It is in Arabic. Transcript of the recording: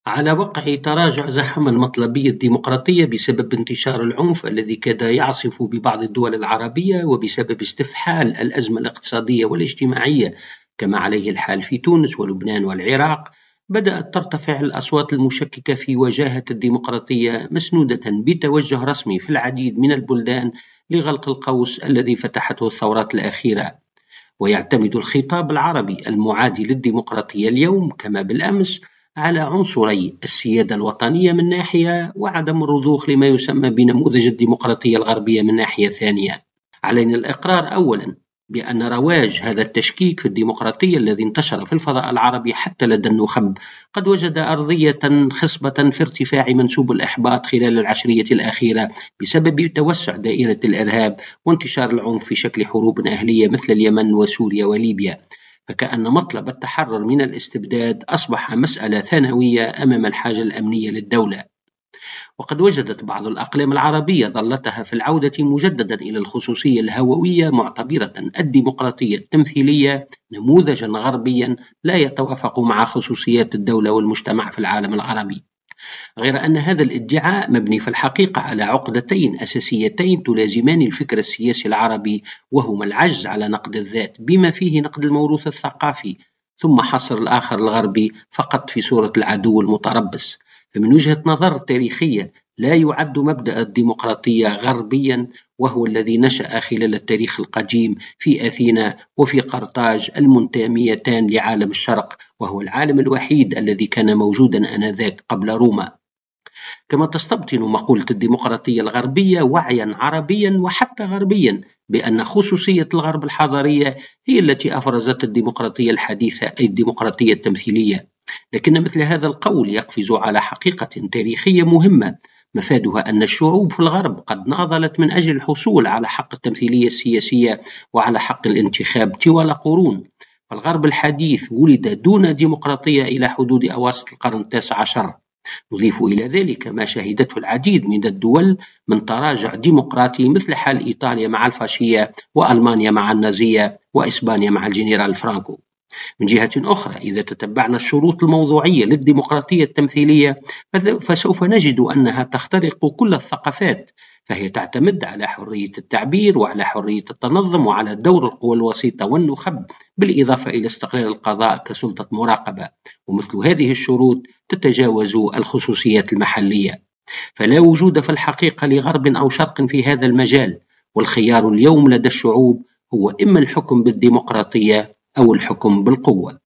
على وقع تراجع زخم المطلبية الديمقراطية بسبب انتشار العنف الذي كاد يعصف ببعض الدول العربية، وبسبب استفحال الأزمة الاقتصادية والاجتماعية كما عليه الحال في تونس ولبنان والعراق. بدأت ترتفع الأصوات المشككة في وجاهة الديمقراطية، مسنودة بتوجه رسمي في العديد من البلدان لغلق القوس الذي فتحته الثورات الأخيرة. ويعتمد الخطاب العربي المعادي للديمقراطية اليوم كما بالأمس على عنصري السيادة الوطنية من ناحية، وعدم الرضوخ لما يسمى بنموذج الديمقراطية الغربية من ناحية ثانية. علينا الإقرار أولا بأن رواج هذا التشكيك في الديمقراطية الذي انتشر في الفضاء العربي حتى لدى النخب قد وجد أرضية خصبة في ارتفاع منسوب الإحباط خلال العشرية الأخيرة بسبب توسع دائرة الإرهاب وانتشار العنف في شكل حروب أهلية مثل اليمن وسوريا وليبيا. فكأن مطلب التحرر من الاستبداد أصبح مسألة ثانوية أمام الحاجة الأمنية للدولة. وقد وجدت بعض الأقلام العربية ظلتها في العودة مجددا إلى الخصوصية الهووية، معتبرة الديمقراطية التمثيلية نموذجا غربيا لا يتوافق مع خصوصيات الدولة والمجتمع في العالم العربي. غير أن هذا الادعاء مبني في الحقيقة على عقدتين أساسيتين تلازمان الفكر السياسي العربي، وهما العجز على نقد الذات بما فيه نقد الموروث الثقافي، ثم حصر الآخر الغربي فقط في صورة العدو المتربص. فمن وجهة نظر تاريخية لا يعد مبدأ الديمقراطية غربيا، وهو الذي نشأ خلال التاريخ القديم في أثينا وفي قرطاج المنتميتان لعالم الشرق، وهو العالم الوحيد الذي كان موجودا آنذاك قبل روما. كما تستبطن مقولة الديمقراطية الغربية وعيا عربيا وحتى غربيا بأن خصوصية الغرب الحضارية هي التي أفرزت الديمقراطية الحديثة، أي الديمقراطية التمثيلية. لكن مثل هذا القول يقفز على حقيقة تاريخية مهمة، مفادها أن الشعوب في الغرب قد ناضلت من أجل الحصول على حق التمثيلية السياسية وعلى حق الانتخاب طوال قرون. فالغرب الحديث ولد دون ديمقراطية إلى حدود أواسط القرن التاسع عشر. نضيف إلى ذلك ما شهدته العديد من الدول من تراجع ديمقراطي، مثل حال إيطاليا مع الفاشية، وألمانيا مع النازية، وإسبانيا مع الجنرال فرانكو. من جهة أخرى، إذا تتبعنا الشروط الموضوعية للديمقراطية التمثيلية فسوف نجد أنها تخترق كل الثقافات، فهي تعتمد على حرية التعبير وعلى حرية التنظم وعلى دور القوى الوسيطة والنخب، بالإضافة إلى استقلال القضاء كسلطة مراقبة. ومثل هذه الشروط تتجاوز الخصوصيات المحلية. فلا وجود في الحقيقة لغرب أو شرق في هذا المجال، والخيار اليوم لدى الشعوب هو إما الحكم بالديمقراطية أو الحكم بالقوة.